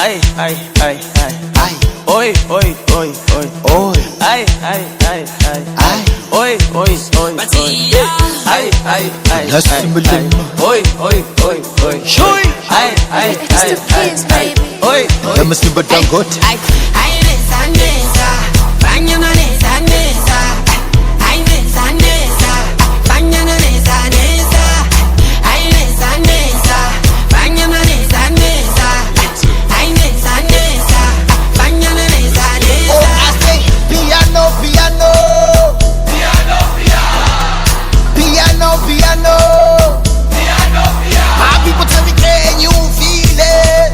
Ay, ay, ay, ay, ay. Oi, oi, oi, oi, oi. Ay, ay, ay, ay, ay. Oi, oi, oi, oi. Ay, ay, ay, ay. Oi, oi, oi, oi. Shui. Ay, ay, ay, ay. Oi, oi. Lama simba dangot. Ay, nesa, nesa. Bañana nesa, nesa. Ay, nesa, nesa. Bañana nesa, nesa. Ay, nesa, nesa. Bañana nesa, nesa. Ay, nesa, nesa. Bañana nesa, nesa. Oh, I say piano, piano. Piano, piano. Piano, piano. Piano, piano. My people tell me, can you feel it?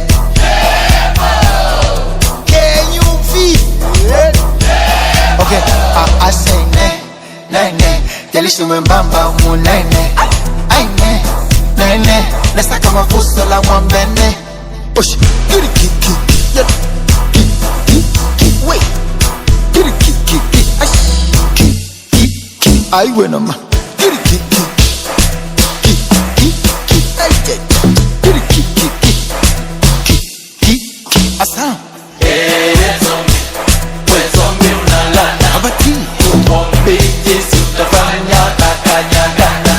Can you feel it? Okay, I say ne, ne, ne. Delishu mbamba munene. Ay ne, ne, ne. Nesta kama fuso la mwambene. Push, get it, kick, yeah. Wait, get it, kick, I win 'em. Get it, kick, I get it, kick, a sound. Wezombi unalala. Abati, Uombi jinsi utafanya takanyagana.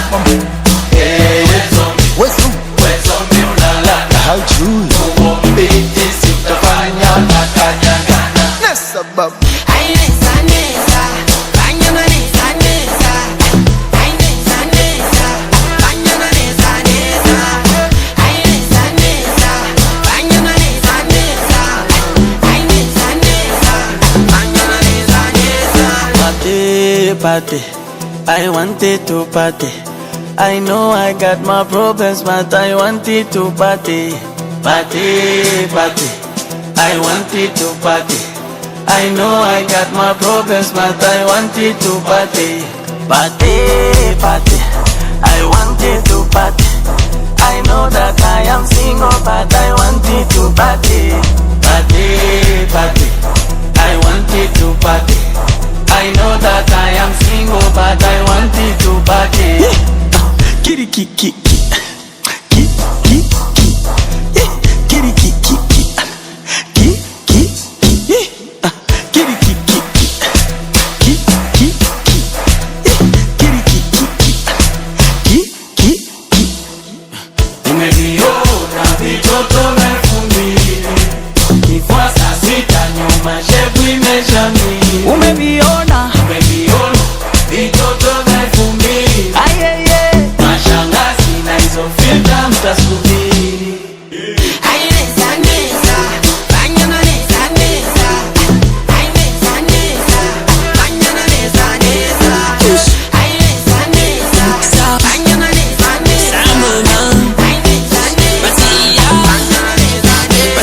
Wezombi unalala. how true. Uombi jinsi utafanya takanyagana. Nessa baba. Ay, nesa, nesa. Bañana nesa, nesa. Ay, nesa, nesa. Bañana nesa, nesa. Ay, nesa, nesa. Bañana nesa, nesa. Ay, nesa, nesa. Bañana nesa, nesa. Party, party. I wanted to party. I know I got my problems, but I wanted to party. Party, party. I wanted to party. I know I got my problems, but I wanted to party. Party, party. I wanted to party. I know that I am single, but I wanted to party. Party, party. I wanted to party. I know that I am single, but I wanted to party. Kitty, kitty, kitty, kitty, kitty, kitty, kitty, kitty, Umeviona vitoto mefumbili. Kifua saa sita nyuma shepu imeshamili. umeviona Umeviona vitoto mefumbili. ayeye Mashangazi na hizo filta mtasubiri. Ay, nesa, nesa. Bañana nesa, nesa. Ay, nesa, nesa. Bañana nesa, nesa. Ay, nesa, nesa. Bañana nesa, nesa. Ay, nesa, nesa. Bañana nesa,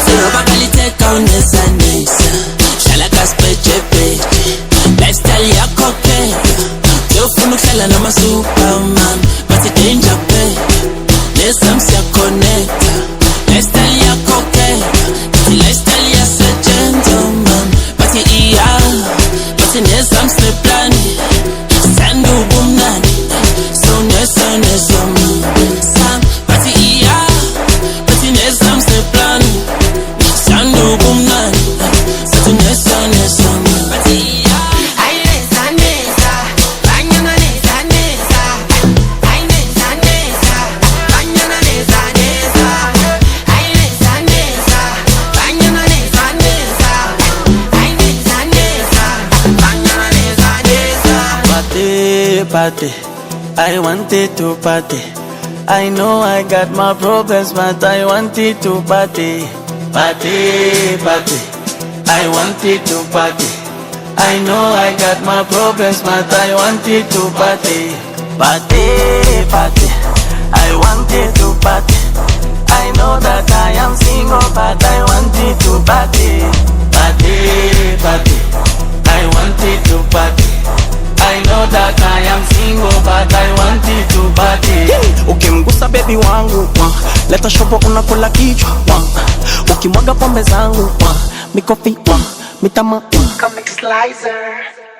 noma Superman, but it danger pay. Nesam siya connecta. Lifestyle ya cocaine, the lifestyle ya a gentleman. But it iya, but it nesam se plani. Sandu bumnani, so nesam Sam, but it iya, but it nesam se plani. Sandu bumnani, so nesam but it iya. ay, nesa, nesa. Bañana nesa, nesa. Ay, nesa, nesa. Bañana nesa, nesa. Ay, nesa, nesa. Bañana nesa, nesa. Ay, nesa, nesa. Bañana nesa, nesa. Party, party. I wanted to party. I know I got my problems, but I wanted to party. Party, party. I wanted to party. I know I got my problems, but I wanted to party. Party, party. I wanted to party. I know that I am single, but I wanted to party. Party, party. I wanted to party. I know that I am single, but I wanted to party. Ukimgusa baby wangu leta shobo unakula kichwa ukimwaga pombe zangu mikofi mitama Comic Slicer.